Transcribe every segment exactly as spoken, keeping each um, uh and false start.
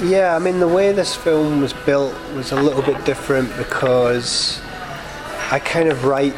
Yeah, I mean, the way this film was built was a little bit different because I kind of write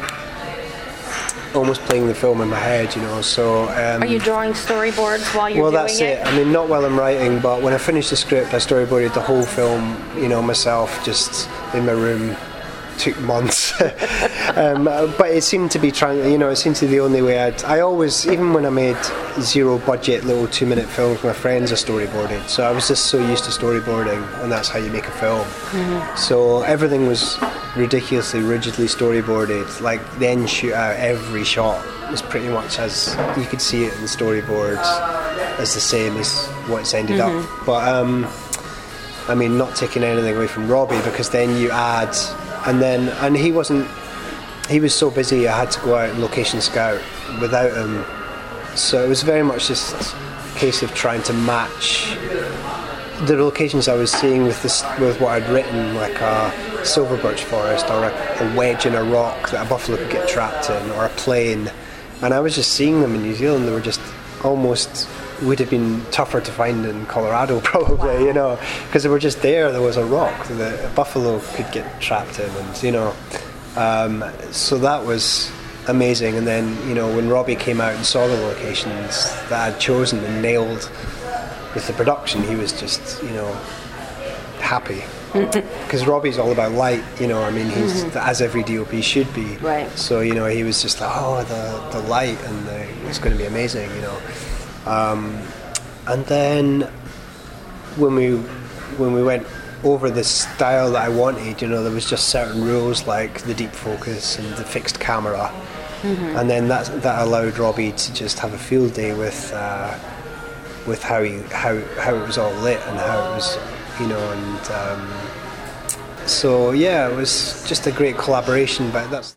almost playing the film in my head, you know, so... Um, Are you drawing storyboards while you're well, doing that's it? it. I mean, not while I'm writing, but when I finished the script, I storyboarded the whole film, you know, myself, just in my room. Took months. um, but it seemed to be trying, you know, it seemed to be the only way I'd... I always, even when I made zero budget little two minute films, my friends are storyboarded. So I was just so used to storyboarding, and that's how you make a film. Mm-hmm. So everything was ridiculously, rigidly storyboarded. Like the end shoot out, every shot was pretty much as you could see it in the storyboards as the same as what's ended mm-hmm. up. But um, I mean, not taking anything away from Robbie, because then you add... And then, and he wasn't, he was so busy I had to go out and location scout without him. So it was very much just a case of trying to match the locations I was seeing with this, with what I'd written, like a silver birch forest or a, a wedge in a rock that a buffalo could get trapped in, or a plain. And I was just seeing them in New Zealand. They were just almost... would have been tougher to find in Colorado probably, you know, because they were just there. There was a rock that a buffalo could get trapped in, and you know, um, so that was amazing. And then, you know, when Robbie came out and saw the locations that I'd chosen and nailed with the production, he was just, you know, happy. Because Robbie's all about light, you know, I mean, he's mm-hmm. as every D O P should be. Right. So, you know, he was just like, oh, the, the light, and the, it's going to be amazing, you know. Um, and then when we when we went over the style that I wanted, you know, there was just certain rules like the deep focus and the fixed camera, mm-hmm. and then that that allowed Robbie to just have a field day with uh, with how he how how it was all lit and how it was, you know, and um, so yeah, it was just a great collaboration. But that's